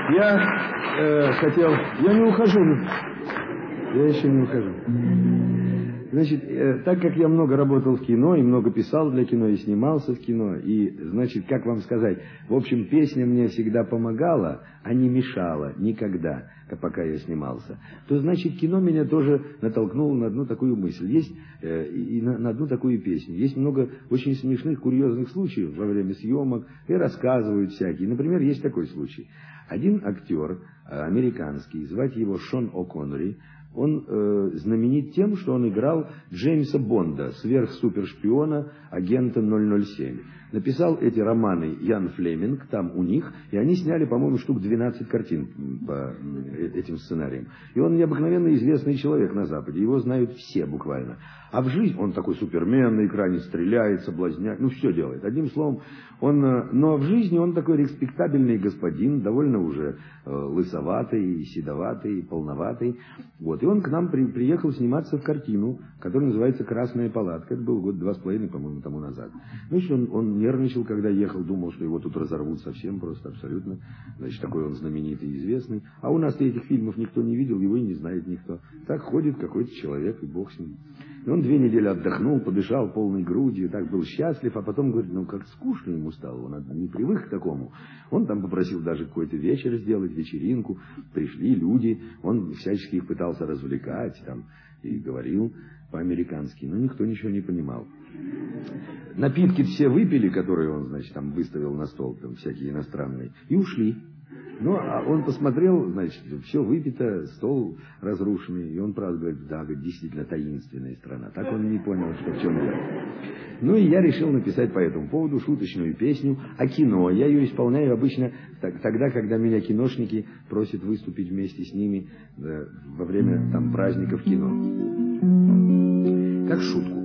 Я хотел... Я не ухожу. Я еще не ухожу. Значит, так как я много работал в кино, и много писал для кино, и снимался в кино, и, значит, как вам сказать, в общем, песня мне всегда помогала, а не мешала никогда, пока я снимался, то, значит, кино меня тоже натолкнуло на одну такую мысль. Есть и на одну такую песню. Есть много очень смешных, курьезных случаев во время съемок, и рассказывают всякие. Например, есть такой случай. Один актер, американский, звать его Шон О'Коннери, он знаменит тем, что он играл Джеймса Бонда, сверхсупершпиона, агента 007. Написал эти романы Ян Флеминг, там у них, и они сняли, по-моему, штук 12 картин по этим сценариям. И он необыкновенно известный человек на Западе, его знают все буквально. А в жизни он такой супермен, на экране стреляет, соблазняет, ну все делает. Одним словом, но в жизни он такой респектабельный господин, довольно уже лысоватый, седоватый, полноватый. Вот. И он к нам приехал сниматься в картину, которая называется «Красная палатка». Это был год 2,5, по-моему, тому назад. Значит, он нервничал, когда ехал, думал, что его тут разорвут совсем, просто абсолютно. Значит, такой он знаменитый и известный. А у нас этих фильмов никто не видел, его и не знает никто. Так ходит какой-то человек, и бог с ним. И он 2 недели отдохнул, подышал полной грудью, так был счастлив, а потом говорит, ну как скучно ему стало, он не привык к такому. Он там попросил даже какой-то вечер сделать, вечеринку, пришли люди, он всячески их пытался развлекать там, и говорил по-американски, но никто ничего не понимал. Напитки все выпили, которые он, значит, там выставил на стол, там всякие иностранные, и ушли. Ну, а он посмотрел, значит, все выпито, стол разрушенный, и он, правда, говорит, да, действительно таинственная страна. Так он не понял, что в чем дело. Ну, и я решил написать по этому поводу шуточную песню о кино. Я ее исполняю обычно тогда, когда меня киношники просят выступить вместе с ними во время там праздников кино. Как шутку.